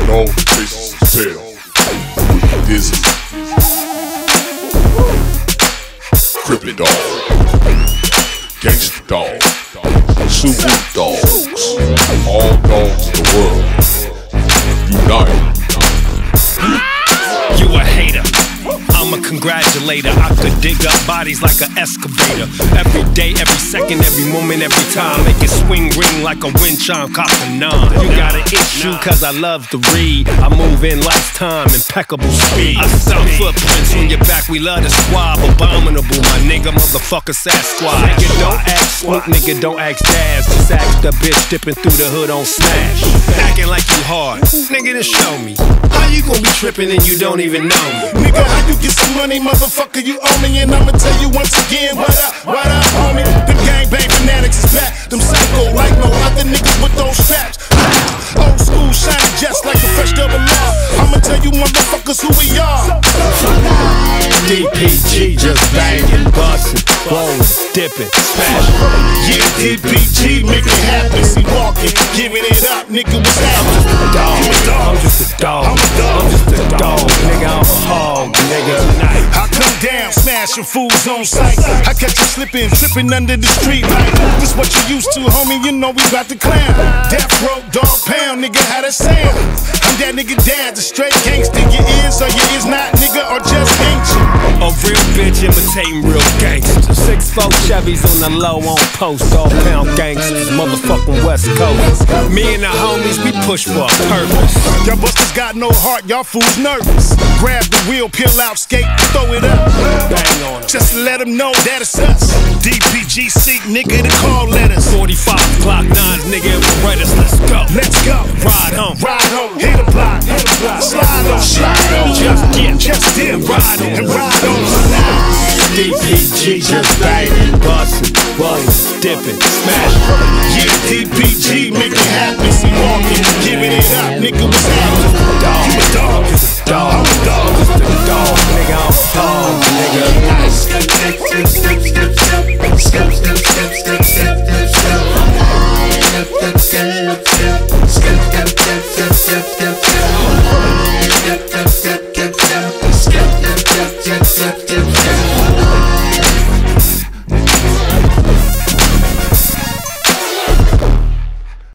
no face to tell. Dizzy, Crippin' Dog, Gangsta Dog, Super Dogs, all dogs in the world, unite. You a hater, I'm a congratulator. I could dig up bodies like an excavator. Every day, every second, every moment, every time. Make it swing ring like a wind chime, cop a 9. You got an issue cause I love to read. I move in lifetime, impeccable speed. I sell footprints on your back, we love to squab. Abominable, my nigga, motherfucker, Sasquatch. Nigga, don't ask Snoop, nigga, don't ask Daz. Just ask the bitch dipping through the hood on Smash. Acting like you hard, nigga, just show me. How you gonna be tripping and you don't even know me? Nigga, how you get some money, motherfucker, you owe me. And I'ma tell you once again, what up, homie? Them gangbang fanatics is back. Them psycho like no other niggas with those straps. Old school shining just like a fresh double R. I'ma tell you motherfuckers who we are. DPG just banging, bustin', blowing, dipping, smashing. Yeah, DPG, make it happen. See walking, giving it up, nigga, what's happening? I'm just a dog. I'm just a dog. Nigga, I'm a hog, nigga. I come down, smashing fools on sight. I catch you slipping, tripping under the street light. This what you used to, homie, you know we got the clown. Death row, dog pound, nigga, how that sound? I'm that nigga dad, the straight gangster. You is or you is not, nigga, or just ancient. A real bitch imitating real gangsters. 6'4" Chevys on the low on post. Dog pound gangsters, motherfucking West Coast. Me and the homies, we push for a purpose. Y'all busters got no heart, y'all fools nervous. Grab the wheel, peel out, skate, throw it up. Bang on 'em. Just to let them know that it's us. DPG seek, nigga, the call letters. 45 Glock 9s, nigga, we're us. Let's go. Let's go. Ride home. Ride home, hit a block, slide on, just dip, ride on, and ride on. DPG just banging, bustin', blowing, dipping, smashing. Yeah, DPG, make it happen. See walking, giving it up, nigga, what's happening? You a dog.